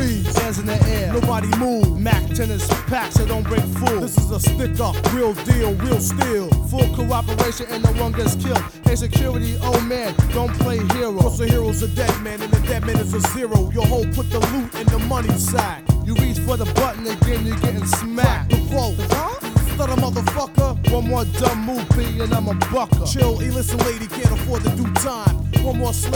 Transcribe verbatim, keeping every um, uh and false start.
freeze. Hands in the air. Nobody move. Mac tennis pack, so don't break full. This is a stick up, real deal, real steel. Full cooperation and no one gets killed. Hey security, oh man, don't play hero. Cause the hero's a dead man and the dead man is a zero. Your hoe put the loot in the money sack. You reach for the button again, you're getting smacked. The quote. Stutter motherfucker. One more dumb move, B, and I'm a bucker. Chill, illicit lady can't afford to do time. One more slow